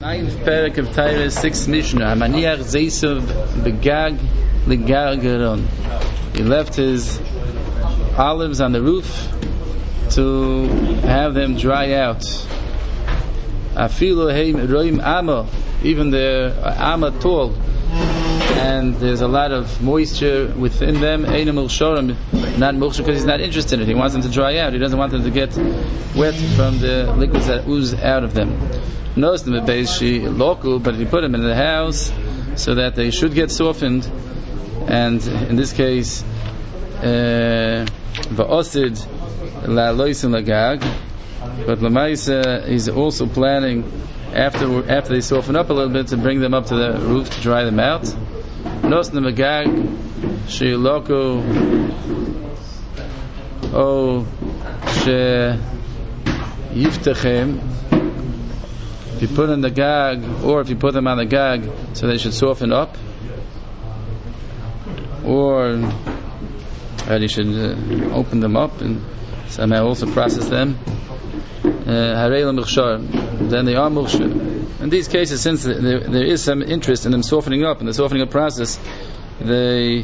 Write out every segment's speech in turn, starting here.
Ninth parak of Torah, 6th Mishnah. Hamaniach zeisav begag legargaron. He left his olives on the roof to have them dry out. Afilu heim roim ama, even they're ama tall, and there's a lot of moisture within them. Einam ulshorim, not mulch because he's not interested in it. He wants them to dry out. He doesn't want them to get wet from the liquids that ooze out of them. But if you put them in the house so that they should get softened, and in this case va'osid la'loisin lagag, but Lamaisa is also planning after they soften up a little bit to bring them up to the roof to dry them out. Nosna magag sheiloko o she yiftachem. If you put on the gag, or if you put them on the gag, so they should soften up, or you should open them up and somehow also process them. Then they are mukhshar. In these cases, since there is some interest in them softening up, in the softening up process, there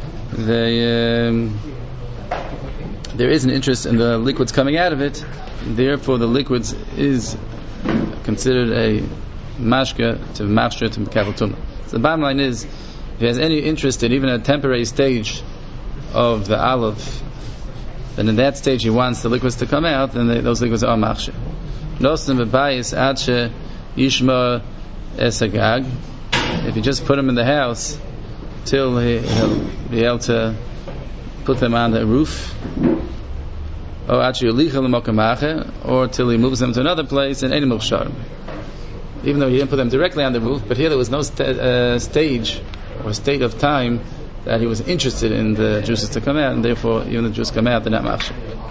is an interest in the liquids coming out of it. Therefore, the liquids is considered a mashka to mafshra to mekabel tumah. So the bottom line is, if he has any interest in even a temporary stage of the olive, then in that stage he wants the liquids to come out, then those liquids are machshir. Nosnim b'bayis adshe yishma esagag. If you just put them in the house till he'll be able to put them on the roof, or till he moves them to another place, and any mukhshar. Even though he didn't put them directly on the roof, but here there was no stage or state of time that he was interested in the juices to come out, and therefore even the juices come out, they're not mukhshar.